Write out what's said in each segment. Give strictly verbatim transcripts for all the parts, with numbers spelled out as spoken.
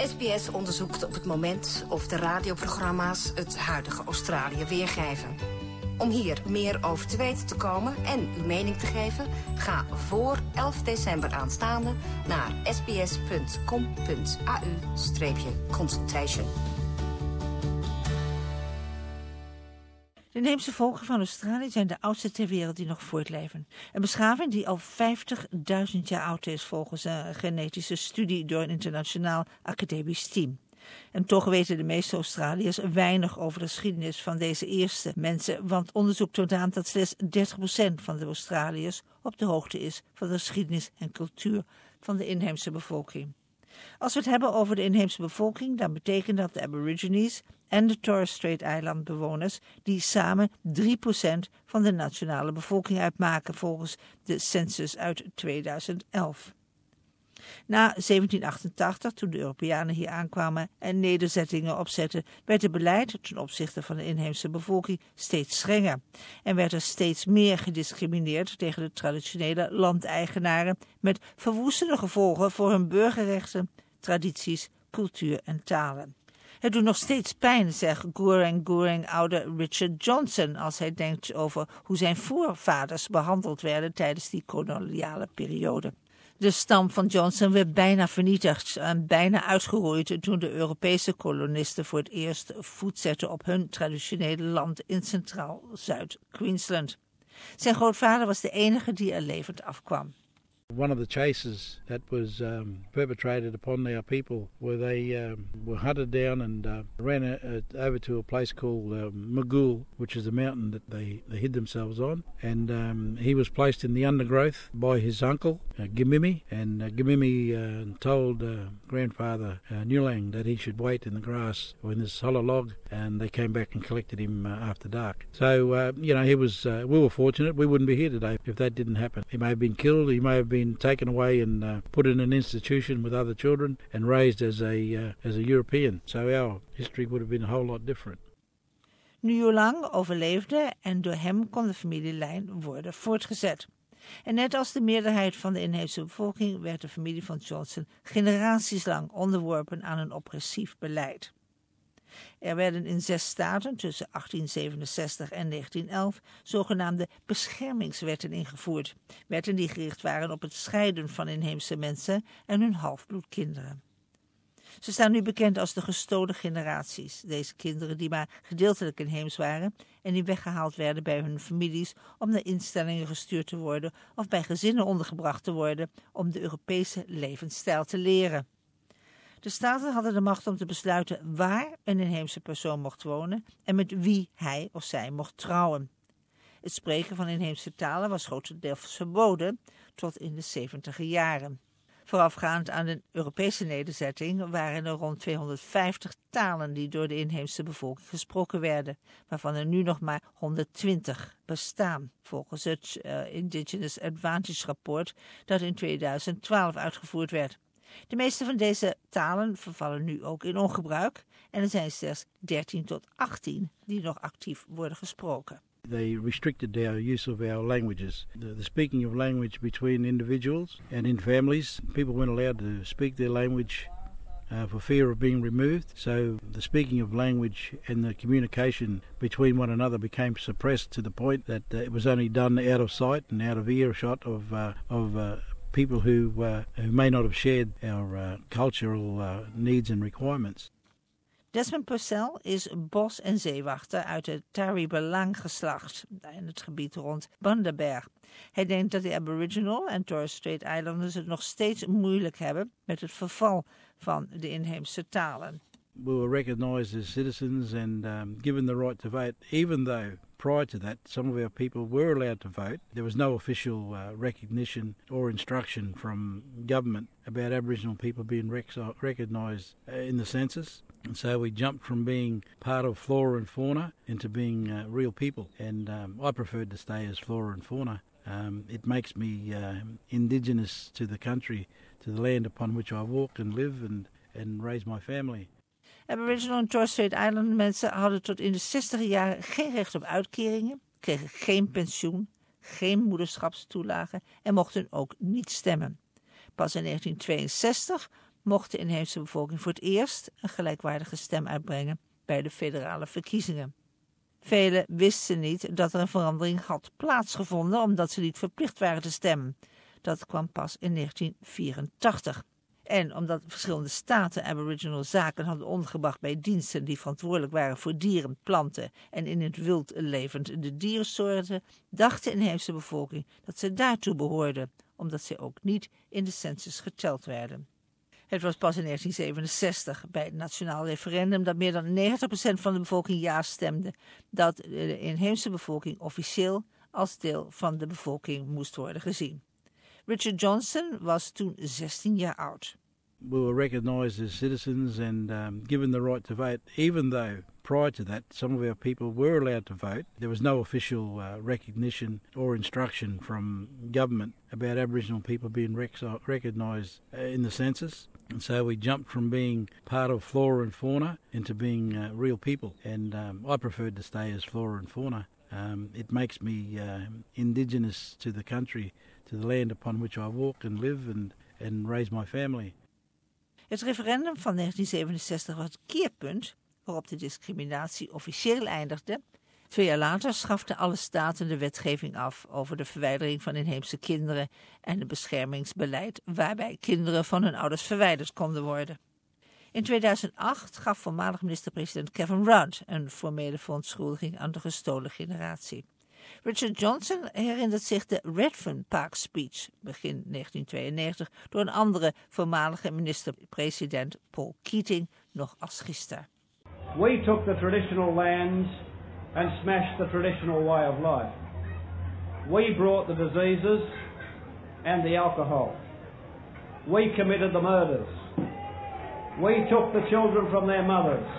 S B S onderzoekt op het moment of de radioprogramma's het huidige Australië weergeven. Om hier meer over te weten te komen en uw mening te geven, ga voor elf december aanstaande naar sbs.com.au consultation. De inheemse volken van Australië zijn de oudste ter wereld die nog voortleven. Een beschaving die al vijftigduizend jaar oud is volgens een genetische studie door een internationaal academisch team. En toch weten de meeste Australiërs weinig over de geschiedenis van deze eerste mensen, want onderzoek toont aan dat slechts dertig procent van de Australiërs op de hoogte is van de geschiedenis en cultuur van de inheemse bevolking. Als we het hebben over de inheemse bevolking, dan betekent dat de Aborigines en de Torres Strait-eilandbewoners, die samen drie procent van de nationale bevolking uitmaken volgens de census uit tweeduizend elf. Na zeventien achtentachtig, toen de Europeanen hier aankwamen en nederzettingen opzetten, werd het beleid ten opzichte van de inheemse bevolking steeds strenger. En werd er steeds meer gediscrimineerd tegen de traditionele landeigenaren, met verwoestende gevolgen voor hun burgerrechten, tradities, cultuur en talen. Het doet nog steeds pijn, zegt Goereng Goereng oude Richard Johnson, als hij denkt over hoe zijn voorvaders behandeld werden tijdens die koloniale periode. De stam van Johnson werd bijna vernietigd en bijna uitgeroeid toen de Europese kolonisten voor het eerst voet zetten op hun traditionele land in centraal Zuid-Queensland. Zijn grootvader was de enige die er levend afkwam. One of the chases that was um, perpetrated upon our people, where they um, were hunted down and uh, ran a, a, over to a place called uh, Magul, which is a mountain that they, they hid themselves on. And um, he was placed in the undergrowth by his uncle, uh, Gimimi. And uh, Gimimi uh, told uh, grandfather uh, Nulang that he should wait in the grass or in this hollow log. And they came back and collected him uh, after dark. So, uh, you know, he was. Uh, we were fortunate. We wouldn't be here today if that didn't happen. He may have been killed. He may have been taken away and uh, put in an institution with other children and raised as a uh, as a European. So our history would have been a whole lot different. Nulang overleefde en door hem kon de familielijn worden voortgezet. En net als de meerderheid van de inheemse bevolking werd de familie van Johnson generaties lang onderworpen aan een oppressief beleid. Er werden in zes staten tussen achttien zevenenzestig en negentien elf zogenaamde beschermingswetten ingevoerd. Wetten die gericht waren op het scheiden van inheemse mensen en hun halfbloedkinderen. Ze staan nu bekend als de gestolen generaties. Deze kinderen die maar gedeeltelijk inheems waren en die weggehaald werden bij hun families om naar instellingen gestuurd te worden of bij gezinnen ondergebracht te worden om de Europese levensstijl te leren. De staten hadden de macht om te besluiten waar een inheemse persoon mocht wonen en met wie hij of zij mocht trouwen. Het spreken van inheemse talen was grotendeels verboden tot in de zeventiger jaren. Voorafgaand aan de Europese nederzetting waren er rond tweehonderdvijftig talen die door de inheemse bevolking gesproken werden, waarvan er nu nog maar honderdtwintig bestaan, volgens het uh, Indigenous Advantage rapport dat in tweeduizend twaalf uitgevoerd werd. De meeste van deze talen vervallen nu ook in ongebruik en er zijn slechts dertien tot achttien die nog actief worden gesproken. They restricted our use of our languages. The, the speaking of language between individuals and in families, people weren't allowed to speak their language uh, for fear of being removed. So the speaking of language and the communication between one another became suppressed to the point that uh, it was only done out of sight and out of earshot of uh, of uh, people who uh, who may not have shared our uh, cultural uh, needs and requirements. Desmond Purcell is bos- en zeewachter uit het Taribalang geslacht in het gebied rond Bundaberg. Hij denkt dat de Aboriginal en Torres Strait Islanders het nog steeds moeilijk hebben met het verval van de inheemse talen. We were recognized as citizens and um, given the right to vote, even though prior to that some of our people were allowed to vote. There was no official uh, recognition or instruction from government about Aboriginal people being rec- recognised in the census. And so we jumped from being part of flora and fauna into being uh, real people. And um, I preferred to stay as flora and fauna. Um, it makes me uh, indigenous to the country, to the land upon which I walk and live and, and raise my family. Aboriginal en Torres Strait Island mensen hadden tot in de zestiger jaren geen recht op uitkeringen, kregen geen pensioen, geen moederschapstoelage en mochten ook niet stemmen. Pas in negentien tweeënzestig mocht de inheemse bevolking voor het eerst een gelijkwaardige stem uitbrengen bij de federale verkiezingen. Velen wisten niet dat er een verandering had plaatsgevonden omdat ze niet verplicht waren te stemmen. Dat kwam pas in negentien vierentachtig. En omdat verschillende staten Aboriginal zaken hadden ondergebracht bij diensten die verantwoordelijk waren voor dieren, planten en in het wild levende diersoorten, dacht de inheemse bevolking dat ze daartoe behoorden, omdat ze ook niet in de census geteld werden. Het was pas in negentien zevenenzestig bij het nationaal referendum dat meer dan negentig procent van de bevolking ja stemde, dat de inheemse bevolking officieel als deel van de bevolking moest worden gezien. Richard Johnson was toen zestien jaar oud. We were recognised as citizens and um, given the right to vote, even though prior to that some of our people were allowed to vote. There was no official uh, recognition or instruction from government about Aboriginal people being rec- recognised in the census. And so we jumped from being part of flora and fauna into being uh, real people. And um, I preferred to stay as flora and fauna. Um, it makes me uh, indigenous to the country, to the land upon which I walk and live and, and raise my family. Het referendum van negentien zevenenzestig was het keerpunt waarop de discriminatie officieel eindigde. Twee jaar later schaften alle staten de wetgeving af over de verwijdering van inheemse kinderen en het beschermingsbeleid waarbij kinderen van hun ouders verwijderd konden worden. In tweeduizend acht gaf voormalig minister-president Kevin Rudd een formele verontschuldiging aan de gestolen generatie. Richard Johnson herinnert zich de Redfern Park Speech begin negentien tweeënnegentig door een andere voormalige minister-president Paul Keating nog als gisteren. We took the traditional lands and smashed the traditional way of life. We brought the diseases and the alcohol. We committed the murders. We took the children from their mothers.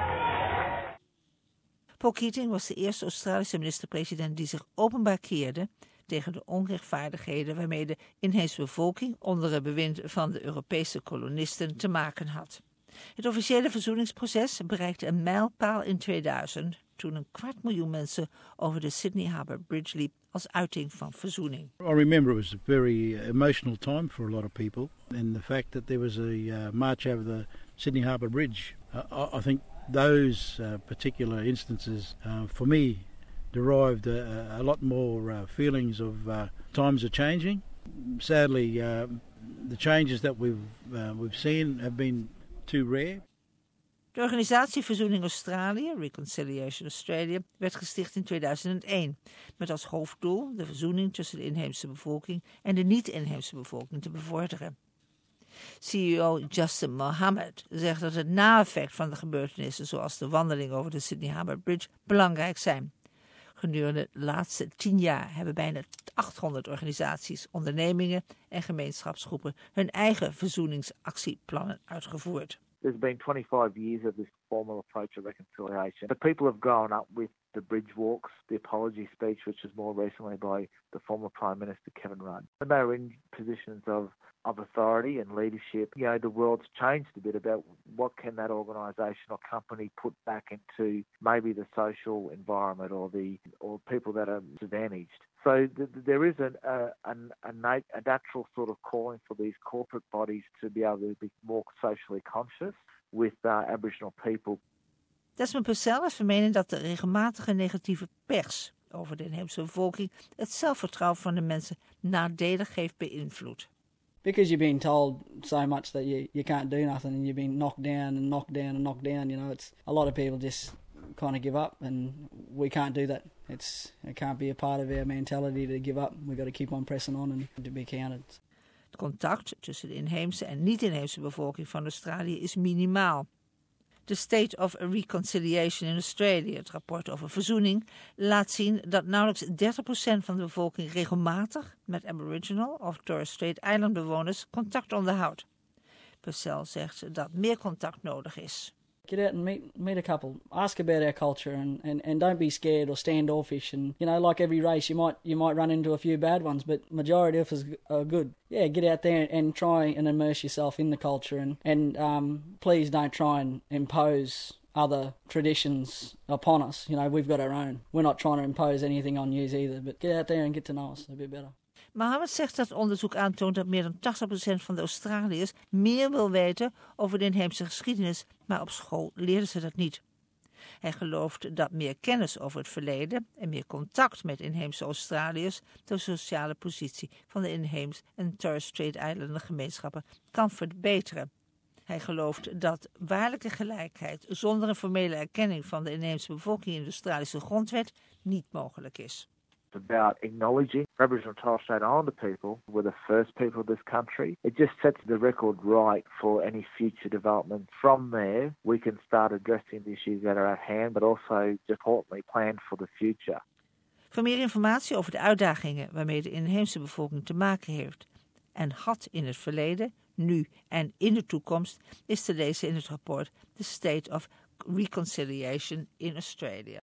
Paul Keating was de eerste Australische minister-president die zich openbaar keerde tegen de onrechtvaardigheden waarmee de inheemse bevolking onder het bewind van de Europese kolonisten te maken had. Het officiële verzoeningsproces bereikte een mijlpaal in tweeduizend, toen een kwart miljoen mensen over de Sydney Harbour Bridge liep als uiting van verzoening. I remember it was a very emotional time for a lot of people, and the fact that there was a uh, march over the Sydney Harbour Bridge. Uh, I, I think those uh, particular instances, uh, for me, derived a, a lot more uh, feelings of uh, times are changing. Sadly, uh, the changes that we've uh, we've seen have been too rare. De organisatie Verzoening Australië, Reconciliation Australia, werd gesticht in tweeduizend één, met als hoofddoel de verzoening tussen de inheemse bevolking en de niet-inheemse bevolking te bevorderen. C E O Justin Mohammed zegt dat het na-effect van de gebeurtenissen zoals de wandeling over de Sydney Harbour Bridge belangrijk zijn. Gedurende de laatste tien jaar hebben bijna achthonderd organisaties, ondernemingen en gemeenschapsgroepen hun eigen verzoeningsactieplannen uitgevoerd. There's been twenty-five years of this formal approach of reconciliation. But people have grown up with the bridge walks, the apology speech, which was more recently by the former Prime Minister Kevin Rudd. When they were in positions of, of authority and leadership, you know, the world's changed a bit about what can that organisation or company put back into maybe the social environment or the or people that are disadvantaged. So th- there is an, a, a, a, nat- a natural sort of calling for these corporate bodies to be able to be more socially conscious with uh, Aboriginal people. Desmond Purcell is van mening dat de regelmatige negatieve pers over de inheemse bevolking het zelfvertrouwen van de mensen nadelig heeft beïnvloed. Because you've been told so much that you, you can't do nothing and you've been knocked down and knocked down and knocked down, you know, it's a lot of people just kind of give up, and we can't do that. It's it can't be a part of our mentality to give up. We've got to keep on pressing on and to be counted. Het contact tussen de inheemse en niet-inheemse bevolking van Australië is minimaal. The State of Reconciliation in Australia, het rapport over verzoening, laat zien dat nauwelijks dertig procent van de bevolking regelmatig met Aboriginal of Torres Strait Island bewoners contact onderhoudt. Purcell zegt dat meer contact nodig is. Get out and meet meet a couple. Ask about our culture and, and, and don't be scared or standoffish. And you know, like every race, you might you might run into a few bad ones, but majority of us are good. Yeah, get out there and try and immerse yourself in the culture, and and um, please don't try and impose other traditions upon us. You know, we've got our own. We're not trying to impose anything on you either. But get out there and get to know us a bit better. Mohammed zegt dat onderzoek aantoont dat meer dan tachtig procent van de Australiërs meer wil weten over de inheemse geschiedenis, maar op school leerden ze dat niet. Hij gelooft dat meer kennis over het verleden en meer contact met inheemse Australiërs de sociale positie van de inheemse en Torres Strait Islander gemeenschappen kan verbeteren. Hij gelooft dat waarlijke gelijkheid zonder een formele erkenning van de inheemse bevolking in de Australische grondwet niet mogelijk is. About acknowledging Aboriginal and Torres Strait Islander people were the first people of this country. It just sets the record right for any future development. From there, we can start addressing the issues that are at hand, but also, importantly, plan for the future. Voor meer informatie over de uitdagingen waarmee de inheemse bevolking te maken heeft en had in het verleden, nu en in de toekomst, is te lezen in het rapport The State of Reconciliation in Australia.